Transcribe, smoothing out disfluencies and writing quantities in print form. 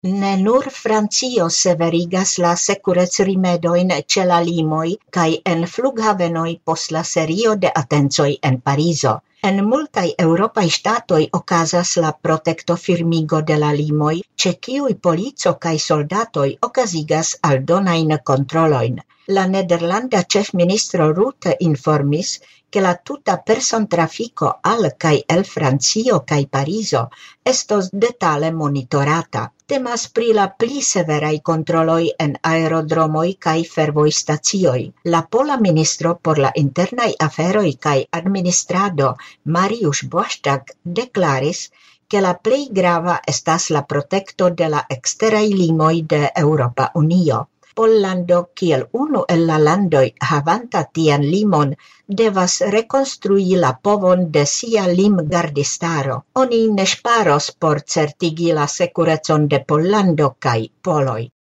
Ne nur Francio severigas la securecrimedojn ĉe la limoj kaj en flughavenoj post la serio de atencoj en Parizo. En multaj eŭropaj ŝtatoj okazas la protektofirmigo de la limoj, ĉe kiuj polico kaj soldatoj okazigas aldonajn kontrolojn. La nederlanda ĉefministro Rutte informis, che la tuta persontrafiko al kaj el Francio kaj Parizo estos detale monitorata. Temas pri la pli severaj kontroloj en aerodromoj kaj fervojstacioj. La pola ministro por la internaj aferoj kaj administrado Mariusz Błaszczak deklaris, che la plej grava estas la protekto de la eksteraj limoj de Eŭropa Unio. Pollando, kiel unu el la landoj havanta tian limon, devas rekonstrui la povon de sia limgardistaro. Oni ne ŝparos por certigi la sekurecon de Pollando kaj poloj.